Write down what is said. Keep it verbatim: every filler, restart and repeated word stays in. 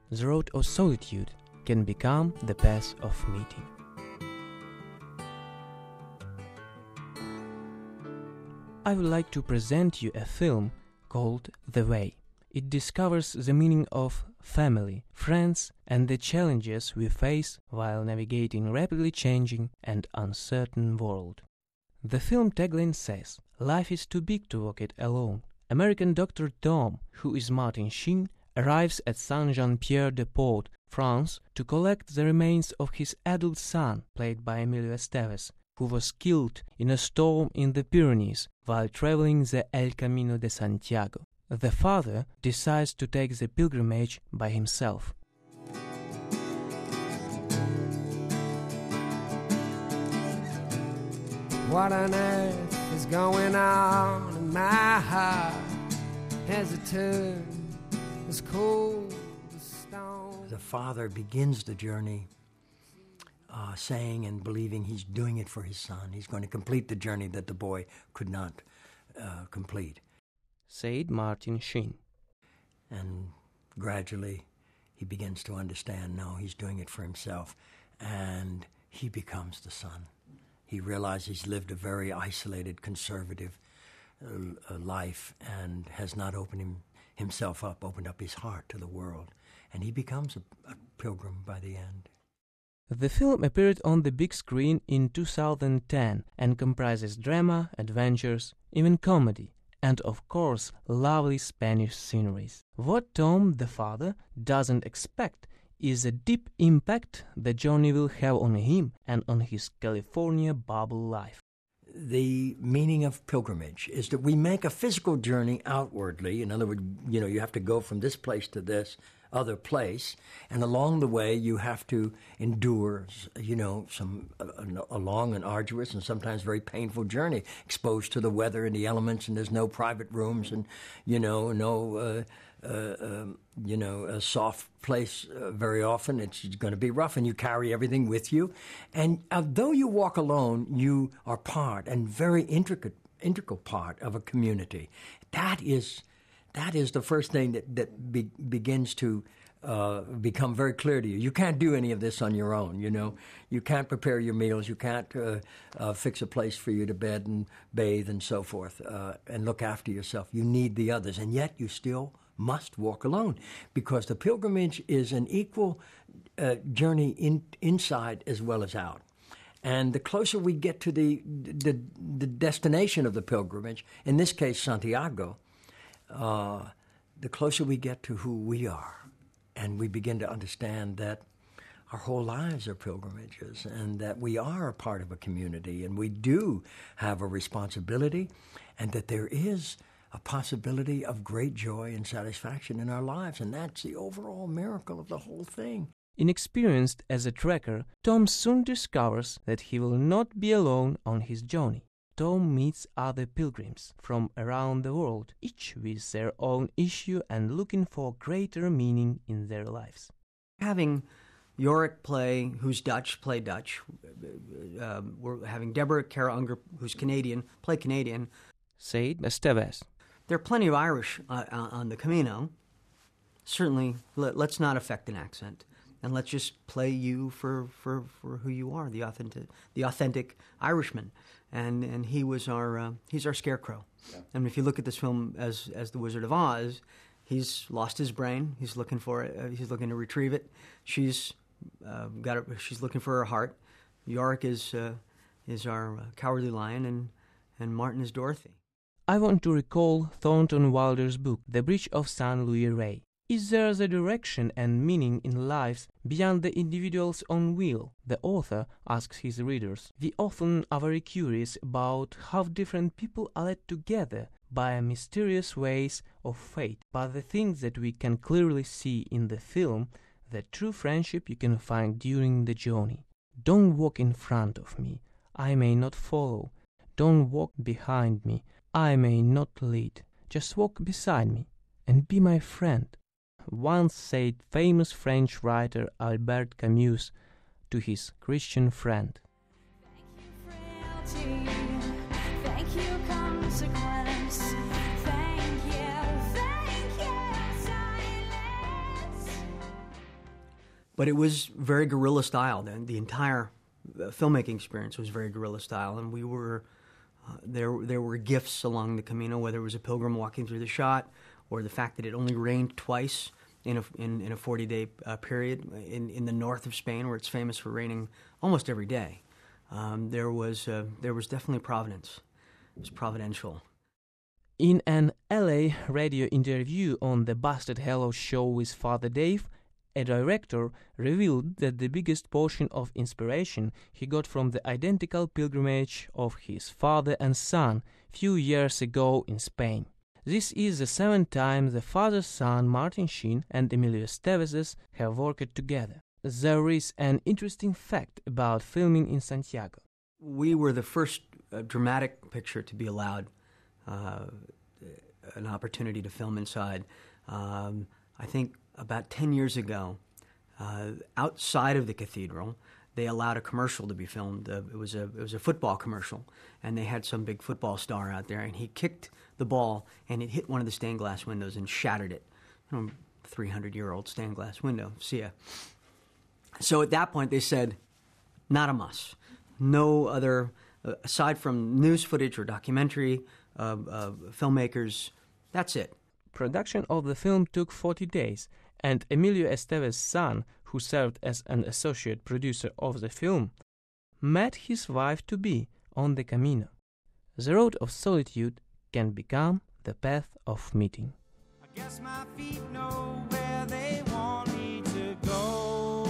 the road of solitude can become the path of meeting. I would like to present you a film called The Way. It discovers the meaning of family, friends, and the challenges we face while navigating a rapidly changing and uncertain world. The film tagline says, "Life is too big to walk it alone." American Doctor Tom, who is Martin Sheen, arrives at Saint-Jean-Pied-de-Port, France, to collect the remains of his adult son, played by Emilio Estevez, who was killed in a storm in the Pyrenees while traveling the El Camino de Santiago. The father decides to take the pilgrimage by himself. What on earth is going on in my heart? Has it turned as cold as stone? The father begins the journey uh, saying and believing he's doing it for his son. He's going to complete the journey that the boy could not uh, complete. Said Martin Sheen. And gradually he begins to understand, no, he's doing it for himself. And he becomes the son. He realizes he's lived a very isolated, conservative uh, life and has not opened him, himself up, opened up his heart to the world. And he becomes a, a pilgrim by the end. The film appeared on the big screen in two thousand ten and comprises drama, adventures, even comedy, and of course lovely Spanish sceneries. What Tom, the father, doesn't expect is a deep impact the journey will have on him and on his California bubble life. The meaning of pilgrimage is that we make a physical journey outwardly. In other words, you know, you have to go from this place to this other place, and along the way you have to endure, you know, some a, a long and arduous and sometimes very painful journey, exposed to the weather and the elements, and there's no private rooms, and you know, no, uh, uh, um, you know, a soft place. Uh, very often, it's going to be rough, and you carry everything with you. And although you walk alone, you are part and very intricate, integral part of a community. That is. That is the first thing that, that be, begins to uh, become very clear to you. You can't do any of this on your own, you know. You can't prepare your meals. You can't uh, uh, fix a place for you to bed and bathe and so forth uh, and look after yourself. You need the others, and yet you still must walk alone because the pilgrimage is an equal uh, journey in, inside as well as out. And the closer we get to the, the, the destination of the pilgrimage, in this case Santiago, Uh, the closer we get to who we are, and we begin to understand that our whole lives are pilgrimages and that we are a part of a community and we do have a responsibility and that there is a possibility of great joy and satisfaction in our lives, and that's the overall miracle of the whole thing. Inexperienced as a trekker, Tom soon discovers that he will not be alone on his journey. Tom meets other pilgrims from around the world, each with their own issue and looking for greater meaning in their lives. Having Yorick play, who's Dutch, play Dutch. Uh, we're having Deborah Kara Unger, who's Canadian, play Canadian. Said Estevez. There are plenty of Irish uh, on the Camino. Certainly, let, let's not affect an accent. And let's just play you for, for, for who you are, the authentic, the authentic Irishman. And and he was our uh, he's our scarecrow. Yeah. And if you look at this film as as the Wizard of Oz, he's lost his brain. He's looking for it. Uh, he's looking to retrieve it. She's uh, got it. She's looking for her heart. Yorick is uh, is our uh, cowardly lion, and and Martin is Dorothy. I want to recall Thornton Wilder's book, The Bridge of Saint Louis Rey. Is there the direction and meaning in lives beyond the individual's own will? The author asks his readers. We often are very curious about how different people are led together by mysterious ways of fate. But the thing that we can clearly see in the film, the true friendship you can find during the journey. Don't walk in front of me, I may not follow. Don't walk behind me, I may not lead. Just walk beside me and be my friend. Once said famous French writer Albert Camus to his Christian friend. Thank you, frailty. Thank you, consequence. Thank you, thank you, silence. but it was very guerrilla style. The, the entire uh, filmmaking experience was very guerrilla style, and we were uh, there. There were gifts along the Camino, whether it was a pilgrim walking through the shot, or the fact that it only rained twice in a in, in a forty-day uh, period in in the north of Spain, where it's famous for raining almost every day. Um, there was uh, there was definitely providence. It was providential. In an L A radio interview on the Busted Hello show with Father Dave, a director revealed that the biggest portion of inspiration he got from the identical pilgrimage of his father and son few years ago in Spain. This is the seventh time the father-son Martin Sheen and Emilio Estevezes have worked together. There is an interesting fact about filming in Santiago. We were the first uh, dramatic picture to be allowed uh, an opportunity to film inside. Um, I think about ten years ago, uh, outside of the cathedral, they allowed a commercial to be filmed. Uh, it was a it was a football commercial, and they had some big football star out there, and he kicked the ball, and it hit one of the stained glass windows and shattered it. You know, three hundred year old stained glass window. See ya. So at that point, they said, not a must. No other, uh, aside from news footage or documentary uh, uh, filmmakers, that's it. Production of the film took forty days, and Emilio Estevez's son, who served as an associate producer of the film, met his wife-to-be on the Camino. The road of solitude can become the path of meeting. I guess my feet know where they want me to go.